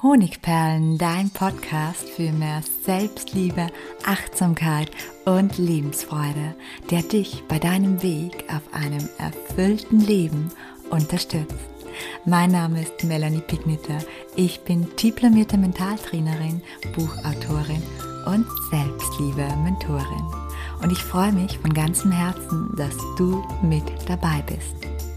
Honigperlen, dein Podcast für mehr Selbstliebe, Achtsamkeit und Lebensfreude, der dich bei deinem Weg auf einem erfüllten Leben unterstützt. Mein Name ist Melanie Pigniter. Ich bin diplomierte Mentaltrainerin, Buchautorin und Selbstliebe-Mentorin. Und ich freue mich von ganzem Herzen, dass du mit dabei bist.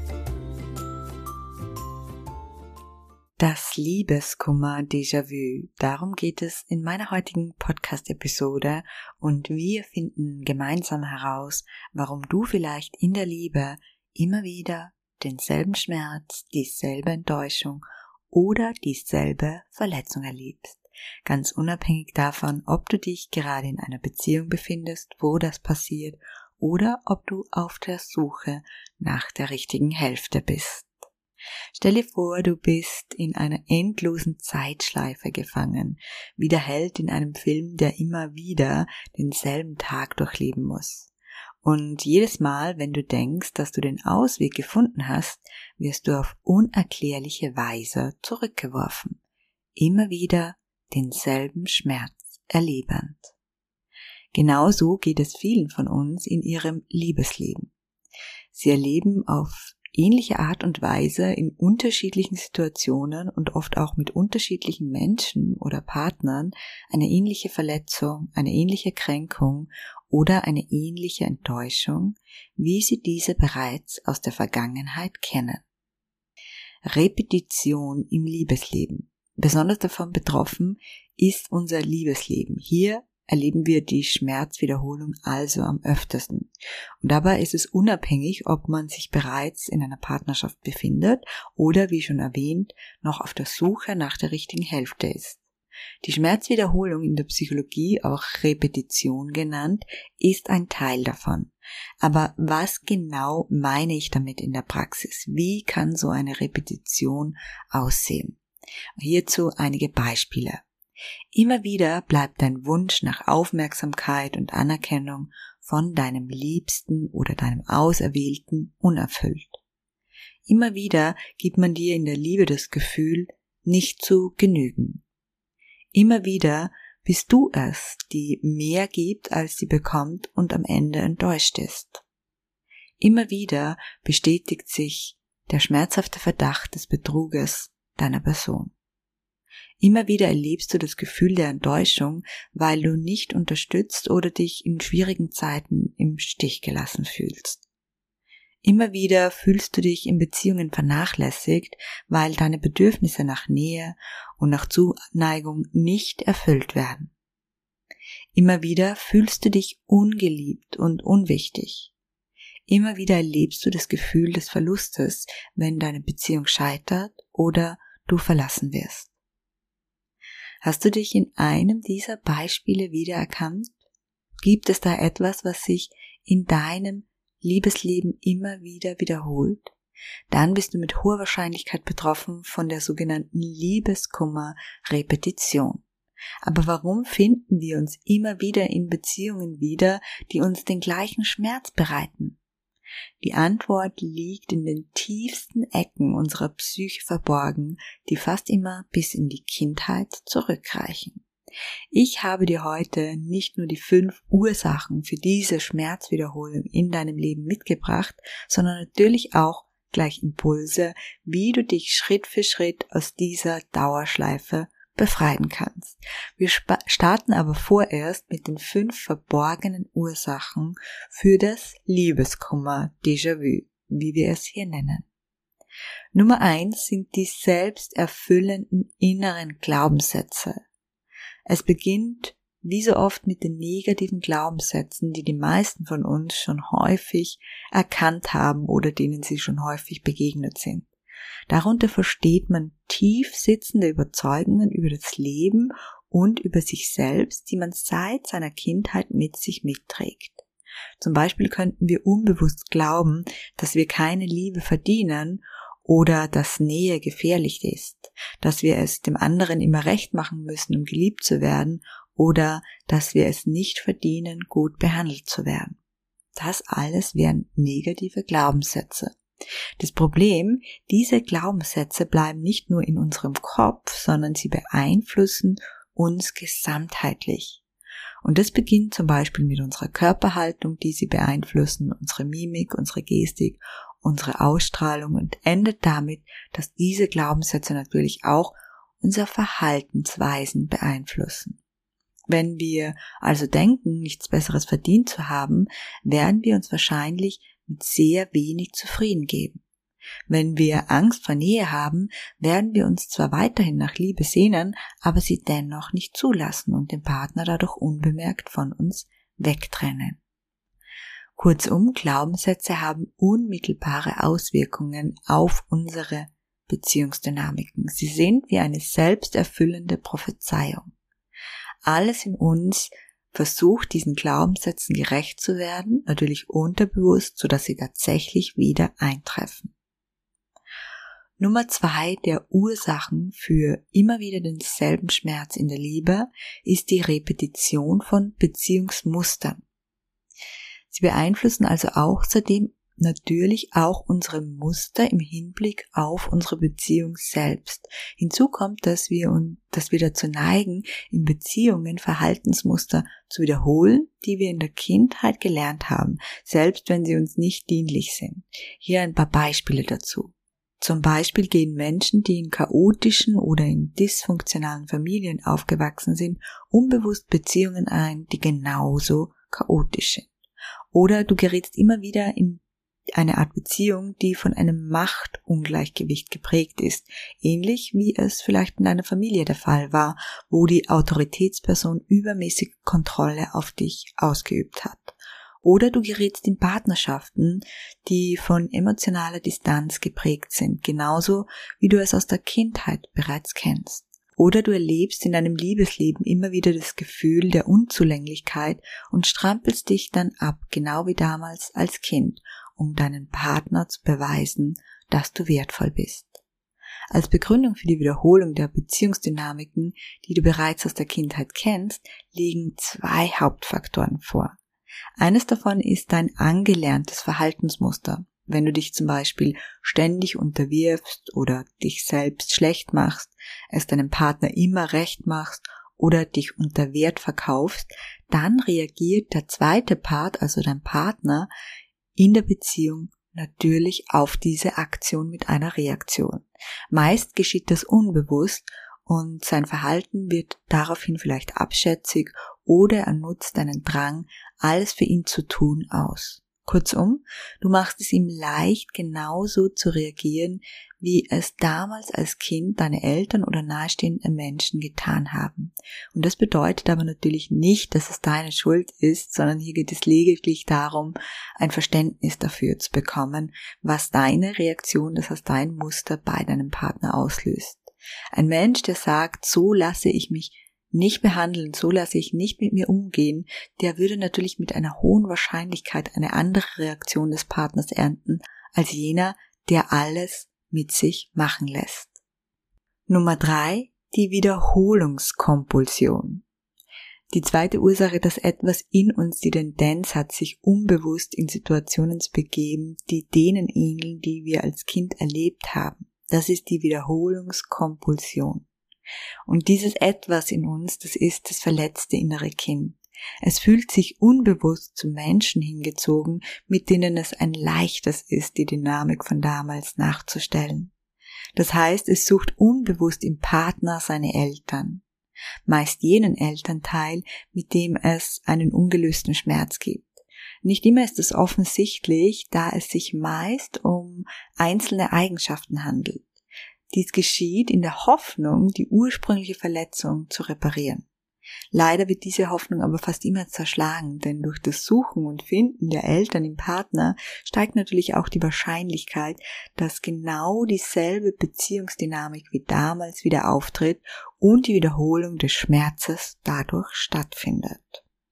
Das Liebeskummer-Déjà-vu, darum geht es in meiner heutigen Podcast-Episode und wir finden gemeinsam heraus, warum du vielleicht in der Liebe immer wieder denselben Schmerz, dieselbe Enttäuschung oder dieselbe Verletzung erlebst. Ganz unabhängig davon, ob du dich gerade in einer Beziehung befindest, wo das passiert, oder ob du auf der Suche nach der richtigen Hälfte bist. Stell dir vor, du bist in einer endlosen Zeitschleife gefangen, wie der Held in einem Film, der immer wieder denselben Tag durchleben muss. Und jedes Mal, wenn du denkst, dass du den Ausweg gefunden hast, wirst du auf unerklärliche Weise zurückgeworfen. Immer wieder denselben Schmerz erlebend. Genauso geht es vielen von uns in ihrem Liebesleben. Sie erleben auf ähnliche Art und Weise in unterschiedlichen Situationen und oft auch mit unterschiedlichen Menschen oder Partnern eine ähnliche Verletzung, eine ähnliche Kränkung oder eine ähnliche Enttäuschung, wie sie diese bereits aus der Vergangenheit kennen. Repetition im Liebesleben. Besonders davon betroffen ist unser Liebesleben. Hier erleben wir die Schmerzwiederholung also am öftesten. Und dabei ist es unabhängig, ob man sich bereits in einer Partnerschaft befindet oder, wie schon erwähnt, noch auf der Suche nach der richtigen Hälfte ist. Die Schmerzwiederholung in der Psychologie, auch Repetition genannt, ist ein Teil davon. Aber was genau meine ich damit in der Praxis? Wie kann so eine Repetition aussehen? Hierzu einige Beispiele. Immer wieder bleibt dein Wunsch nach Aufmerksamkeit und Anerkennung von deinem Liebsten oder deinem Auserwählten unerfüllt. Immer wieder gibt man dir in der Liebe das Gefühl, nicht zu genügen. Immer wieder bist du es, die mehr gibt, als sie bekommt und am Ende enttäuscht ist. Immer wieder bestätigt sich der schmerzhafte Verdacht des Betruges deiner Person. Immer wieder erlebst du das Gefühl der Enttäuschung, weil du nicht unterstützt oder dich in schwierigen Zeiten im Stich gelassen fühlst. Immer wieder fühlst du dich in Beziehungen vernachlässigt, weil deine Bedürfnisse nach Nähe und nach Zuneigung nicht erfüllt werden. Immer wieder fühlst du dich ungeliebt und unwichtig. Immer wieder erlebst du das Gefühl des Verlustes, wenn deine Beziehung scheitert oder du verlassen wirst. Hast du dich in einem dieser Beispiele wiedererkannt? Gibt es da etwas, was sich in deinem Liebesleben immer wieder wiederholt? Dann bist du mit hoher Wahrscheinlichkeit betroffen von der sogenannten Liebeskummer-Repetition. Aber warum finden wir uns immer wieder in Beziehungen wieder, die uns den gleichen Schmerz bereiten? Die Antwort liegt in den tiefsten Ecken unserer Psyche verborgen, die fast immer bis in die Kindheit zurückreichen. Ich habe dir heute nicht nur die 5 Ursachen für diese Schmerzwiederholung in deinem Leben mitgebracht, sondern natürlich auch gleich Impulse, wie du dich Schritt für Schritt aus dieser Dauerschleife befreien kannst. Wir starten aber vorerst mit den 5 verborgenen Ursachen für das Liebeskummer-Déjà-vu, wie wir es hier nennen. Nummer 1 sind die selbsterfüllenden inneren Glaubenssätze. Es beginnt wie so oft mit den negativen Glaubenssätzen, die die meisten von uns schon häufig erkannt haben oder denen sie schon häufig begegnet sind. Darunter versteht man tief sitzende Überzeugungen über das Leben und über sich selbst, die man seit seiner Kindheit mit sich mitträgt. Zum Beispiel könnten wir unbewusst glauben, dass wir keine Liebe verdienen oder dass Nähe gefährlich ist, dass wir es dem anderen immer recht machen müssen, um geliebt zu werden oder dass wir es nicht verdienen, gut behandelt zu werden. Das alles wären negative Glaubenssätze. Das Problem, diese Glaubenssätze bleiben nicht nur in unserem Kopf, sondern sie beeinflussen uns gesamtheitlich. Und das beginnt zum Beispiel mit unserer Körperhaltung, die sie beeinflussen, unsere Mimik, unsere Gestik, unsere Ausstrahlung und endet damit, dass diese Glaubenssätze natürlich auch unsere Verhaltensweisen beeinflussen. Wenn wir also denken, nichts Besseres verdient zu haben, werden wir uns wahrscheinlich mit sehr wenig zufrieden geben. Wenn wir Angst vor Nähe haben, werden wir uns zwar weiterhin nach Liebe sehnen, aber sie dennoch nicht zulassen und den Partner dadurch unbemerkt von uns wegtrennen. Kurzum, Glaubenssätze haben unmittelbare Auswirkungen auf unsere Beziehungsdynamiken. Sie sind wie eine selbsterfüllende Prophezeiung. Alles in uns versucht, diesen Glaubenssätzen gerecht zu werden, natürlich unterbewusst, sodass sie tatsächlich wieder eintreffen. Nummer 2 der Ursachen für immer wieder denselben Schmerz in der Liebe ist die Repetition von Beziehungsmustern. Sie beeinflussen also außerdem natürlich auch unsere Muster im Hinblick auf unsere Beziehung selbst. Hinzu kommt, dass wir dazu neigen, in Beziehungen Verhaltensmuster zu wiederholen, die wir in der Kindheit gelernt haben, selbst wenn sie uns nicht dienlich sind. Hier ein paar Beispiele dazu. Zum Beispiel gehen Menschen, die in chaotischen oder in dysfunktionalen Familien aufgewachsen sind, unbewusst Beziehungen ein, die genauso chaotisch sind. Oder du gerätst immer wieder in eine Art Beziehung, die von einem Machtungleichgewicht geprägt ist, ähnlich wie es vielleicht in deiner Familie der Fall war, wo die Autoritätsperson übermäßige Kontrolle auf dich ausgeübt hat. Oder du gerätst in Partnerschaften, die von emotionaler Distanz geprägt sind, genauso wie du es aus der Kindheit bereits kennst. Oder du erlebst in deinem Liebesleben immer wieder das Gefühl der Unzulänglichkeit und strampelst dich dann ab, genau wie damals als Kind, um deinen Partner zu beweisen, dass du wertvoll bist. Als Begründung für die Wiederholung der Beziehungsdynamiken, die du bereits aus der Kindheit kennst, liegen 2 Hauptfaktoren vor. Eines davon ist dein angelerntes Verhaltensmuster. Wenn du dich zum Beispiel ständig unterwirfst oder dich selbst schlecht machst, es deinem Partner immer recht machst oder dich unter Wert verkaufst, dann reagiert der zweite Part, also dein Partner, in der Beziehung natürlich auf diese Aktion mit einer Reaktion. Meist geschieht das unbewusst und sein Verhalten wird daraufhin vielleicht abschätzig oder er nutzt deinen Drang, alles für ihn zu tun, aus. Kurzum, du machst es ihm leicht, genauso zu reagieren, wie es damals als Kind deine Eltern oder nahestehende Menschen getan haben. Und das bedeutet aber natürlich nicht, dass es deine Schuld ist, sondern hier geht es lediglich darum, ein Verständnis dafür zu bekommen, was deine Reaktion, das heißt dein Muster bei deinem Partner auslöst. Ein Mensch, der sagt, so lasse ich mich nicht behandeln, so lasse ich nicht mit mir umgehen, der würde natürlich mit einer hohen Wahrscheinlichkeit eine andere Reaktion des Partners ernten, als jener, der alles mit sich machen lässt. Nummer 3, die Wiederholungskompulsion. Die zweite Ursache, dass etwas in uns die Tendenz hat, sich unbewusst in Situationen zu begeben, die denen ähneln, die wir als Kind erlebt haben. Das ist die Wiederholungskompulsion. Und dieses Etwas in uns, das ist das verletzte innere Kind. Es fühlt sich unbewusst zu Menschen hingezogen, mit denen es ein leichtes ist, die Dynamik von damals nachzustellen. Das heißt, es sucht unbewusst im Partner seine Eltern, meist jenen Elternteil, mit dem es einen ungelösten Schmerz gibt. Nicht immer ist es offensichtlich, da es sich meist um einzelne Eigenschaften handelt. Dies geschieht in der Hoffnung, die ursprüngliche Verletzung zu reparieren. Leider wird diese Hoffnung aber fast immer zerschlagen, denn durch das Suchen und Finden der Eltern im Partner steigt natürlich auch die Wahrscheinlichkeit, dass genau dieselbe Beziehungsdynamik wie damals wieder auftritt und die Wiederholung des Schmerzes dadurch stattfindet.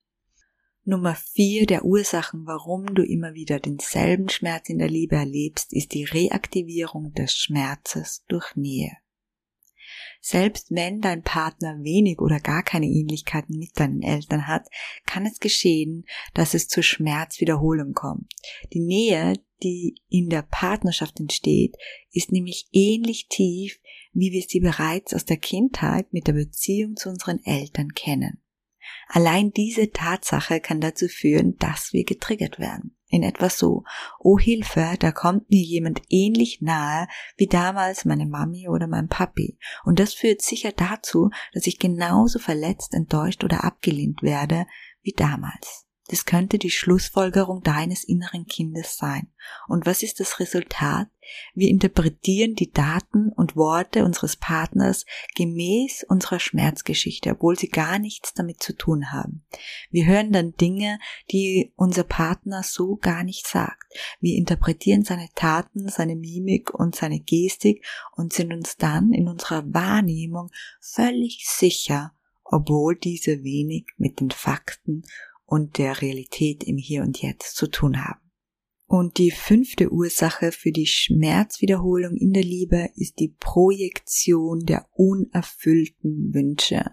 Nummer 4 der Ursachen, warum du immer wieder denselben Schmerz in der Liebe erlebst, ist die Reaktivierung des Schmerzes durch Nähe. Selbst wenn dein Partner wenig oder gar keine Ähnlichkeiten mit deinen Eltern hat, kann es geschehen, dass es zur Schmerzwiederholung kommt. Die Nähe, die in der Partnerschaft entsteht, ist nämlich ähnlich tief, wie wir sie bereits aus der Kindheit mit der Beziehung zu unseren Eltern kennen. Allein diese Tatsache kann dazu führen, dass wir getriggert werden. In etwa so: oh Hilfe, da kommt mir jemand ähnlich nahe wie damals meine Mami oder mein Papi. Und das führt sicher dazu, dass ich genauso verletzt, enttäuscht oder abgelehnt werde wie damals. Das könnte die Schlussfolgerung deines inneren Kindes sein. Und was ist das Resultat? Wir interpretieren die Daten und Worte unseres Partners gemäß unserer Schmerzgeschichte, obwohl sie gar nichts damit zu tun haben. Wir hören dann Dinge, die unser Partner so gar nicht sagt. Wir interpretieren seine Taten, seine Mimik und seine Gestik und sind uns dann in unserer Wahrnehmung völlig sicher, obwohl diese wenig mit den Fakten und der Realität im Hier und Jetzt zu tun haben. Und die 5. Ursache für die Schmerzwiederholung in der Liebe ist die Projektion der unerfüllten Wünsche.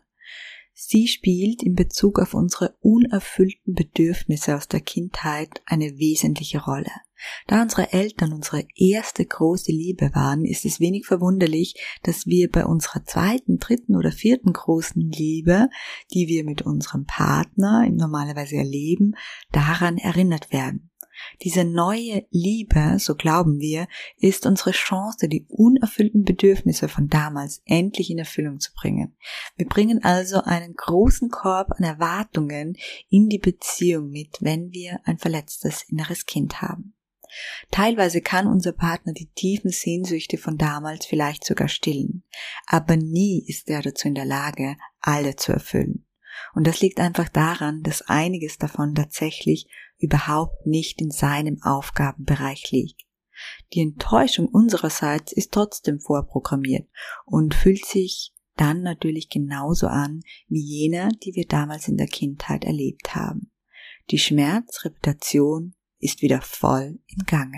Sie spielt in Bezug auf unsere unerfüllten Bedürfnisse aus der Kindheit eine wesentliche Rolle. Da unsere Eltern unsere erste große Liebe waren, ist es wenig verwunderlich, dass wir bei unserer 2., 3. oder 4. großen Liebe, die wir mit unserem Partner normalerweise erleben, daran erinnert werden. Diese neue Liebe, so glauben wir, ist unsere Chance, die unerfüllten Bedürfnisse von damals endlich in Erfüllung zu bringen. Wir bringen also einen großen Korb an Erwartungen in die Beziehung mit, wenn wir ein verletztes inneres Kind haben. Teilweise kann unser Partner die tiefen Sehnsüchte von damals vielleicht sogar stillen, aber nie ist er dazu in der Lage, alle zu erfüllen. Und das liegt einfach daran, dass einiges davon tatsächlich überhaupt nicht in seinem Aufgabenbereich liegt. Die Enttäuschung unsererseits ist trotzdem vorprogrammiert und fühlt sich dann natürlich genauso an wie jene, die wir damals in der Kindheit erlebt haben. Die Schmerzreputation ist wieder voll im Gange.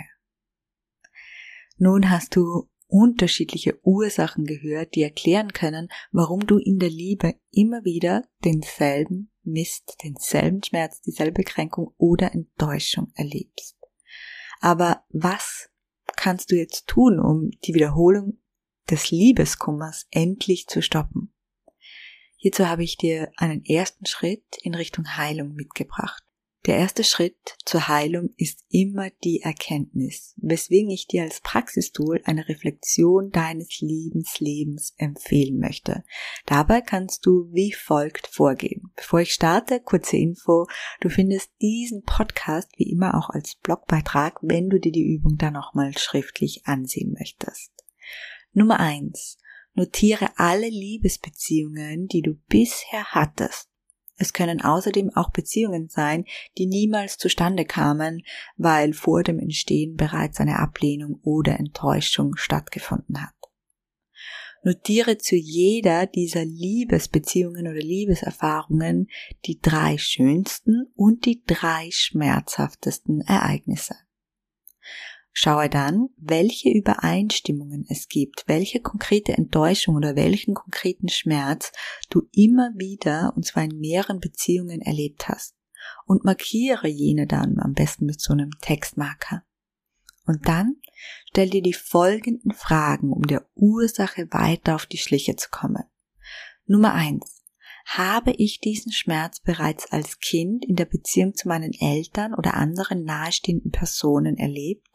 Nun hast du unterschiedliche Ursachen gehört, die erklären können, warum du in der Liebe immer wieder denselben Mist, denselben Schmerz, dieselbe Kränkung oder Enttäuschung erlebst. Aber was kannst du jetzt tun, um die Wiederholung des Liebeskummers endlich zu stoppen? Hierzu habe ich dir einen ersten Schritt in Richtung Heilung mitgebracht. Der erste Schritt zur Heilung ist immer die Erkenntnis, weswegen ich dir als Praxistool eine Reflexion deines Lebenslebens empfehlen möchte. Dabei kannst du wie folgt vorgehen. Bevor ich starte, kurze Info: Du findest diesen Podcast wie immer auch als Blogbeitrag, wenn du dir die Übung dann nochmal schriftlich ansehen möchtest. Nummer 1. Notiere alle Liebesbeziehungen, die du bisher hattest. Es können außerdem auch Beziehungen sein, die niemals zustande kamen, weil vor dem Entstehen bereits eine Ablehnung oder Enttäuschung stattgefunden hat. Notiere zu jeder dieser Liebesbeziehungen oder Liebeserfahrungen die 3 schönsten und die 3 schmerzhaftesten Ereignisse. Schaue dann, welche Übereinstimmungen es gibt, welche konkrete Enttäuschung oder welchen konkreten Schmerz du immer wieder, und zwar in mehreren Beziehungen, erlebt hast. Und markiere jene dann am besten mit so einem Textmarker. Und dann stell dir die folgenden Fragen, um der Ursache weiter auf die Schliche zu kommen. Nummer 1. Habe ich diesen Schmerz bereits als Kind in der Beziehung zu meinen Eltern oder anderen nahestehenden Personen erlebt?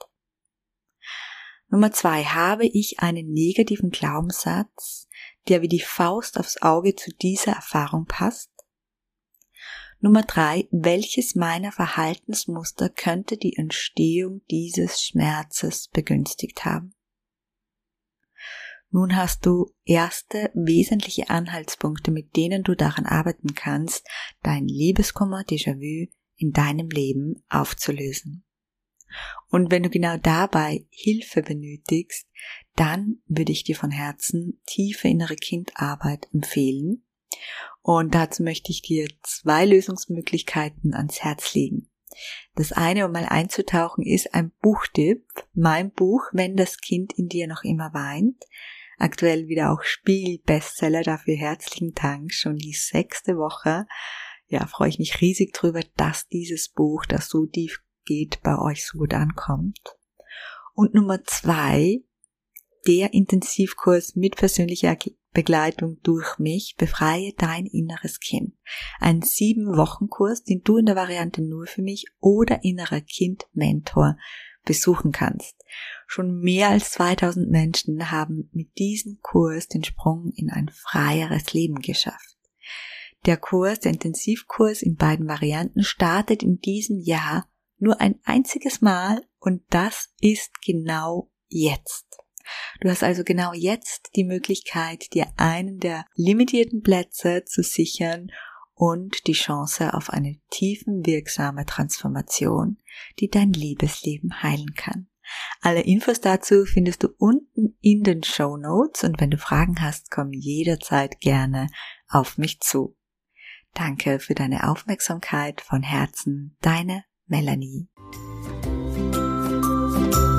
Nummer 2. Habe ich einen negativen Glaubenssatz, der wie die Faust aufs Auge zu dieser Erfahrung passt? Nummer 3. Welches meiner Verhaltensmuster könnte die Entstehung dieses Schmerzes begünstigt haben? Nun hast du erste wesentliche Anhaltspunkte, mit denen du daran arbeiten kannst, dein Liebeskummer, Déjà-vu in deinem Leben aufzulösen. Und wenn du genau dabei Hilfe benötigst, dann würde ich dir von Herzen tiefe innere Kindarbeit empfehlen. Und dazu möchte ich dir 2 Lösungsmöglichkeiten ans Herz legen. Das eine, um mal einzutauchen, ist ein Buchtipp, mein Buch, Wenn das Kind in dir noch immer weint. Aktuell wieder auch Spiegel-Bestseller, dafür herzlichen Dank, schon die 6. Woche. Ja, freue ich mich riesig drüber, dass dieses Buch, das so tief geht, bei euch so gut ankommt. Und Nummer 2, der Intensivkurs mit persönlicher Begleitung durch mich, befreie dein inneres Kind. Ein 7-Wochen-Kurs, den du in der Variante nur für mich oder innerer Kind-Mentor besuchen kannst. Schon mehr als 2000 Menschen haben mit diesem Kurs den Sprung in ein freieres Leben geschafft. Der Kurs, der Intensivkurs in beiden Varianten, startet in diesem Jahr nur ein einziges Mal und das ist genau jetzt. Du hast also genau jetzt die Möglichkeit, dir einen der limitierten Plätze zu sichern und die Chance auf eine tiefenwirksame Transformation, die dein Liebesleben heilen kann. Alle Infos dazu findest du unten in den Shownotes und wenn du Fragen hast, komm jederzeit gerne auf mich zu. Danke für deine Aufmerksamkeit, von Herzen, deine Melanie.